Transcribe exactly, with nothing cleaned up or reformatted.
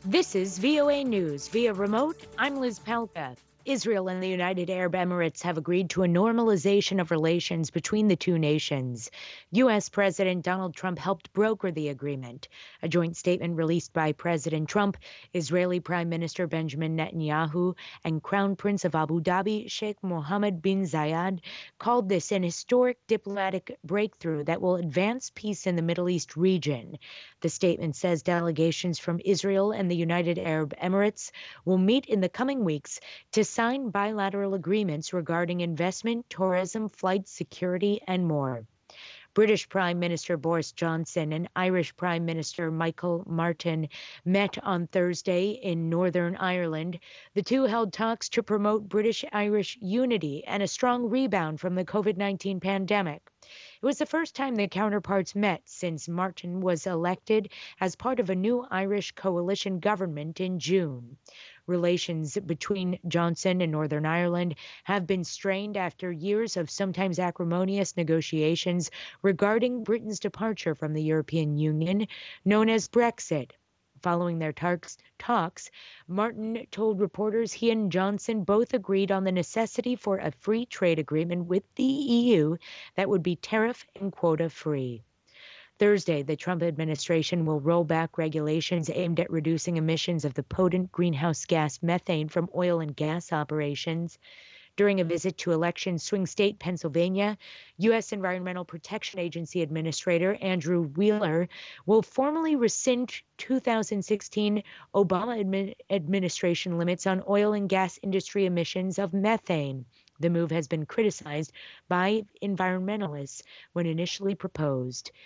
This is V O A News via remote. I'm Liz Pelka. Israel and the United Arab Emirates have agreed to a normalization of relations between the two nations. U S. President Donald Trump helped broker the agreement. A joint statement released by President Trump, Israeli Prime Minister Benjamin Netanyahu, and Crown Prince of Abu Dhabi, Sheikh Mohammed bin Zayed, called this an historic diplomatic breakthrough that will advance peace in the Middle East region. The statement says delegations from Israel and the United Arab Emirates will meet in the coming weeks to sign bilateral agreements regarding investment, tourism, flight security, and more. British Prime Minister Boris Johnson and Irish Prime Minister Michael Martin met on Thursday in Northern Ireland. The two held talks to promote British-Irish unity and a strong rebound from the COVID nineteen pandemic. It was the first time the counterparts met since Martin was elected as part of a new Irish coalition government in June. Relations between Johnson and Northern Ireland have been strained after years of sometimes acrimonious negotiations regarding Britain's departure from the European Union, known as Brexit. Following their talks, talks, Martin told reporters he and Johnson both agreed on the necessity for a free trade agreement with the E U that would be tariff and quota free. Thursday, the Trump administration will roll back regulations aimed at reducing emissions of the potent greenhouse gas methane from oil and gas operations. During a visit to election swing state Pennsylvania, U S. Environmental Protection Agency Administrator Andrew Wheeler will formally rescind two thousand sixteen Obama admi- administration limits on oil and gas industry emissions of methane. The move has been criticized by environmentalists when initially proposed.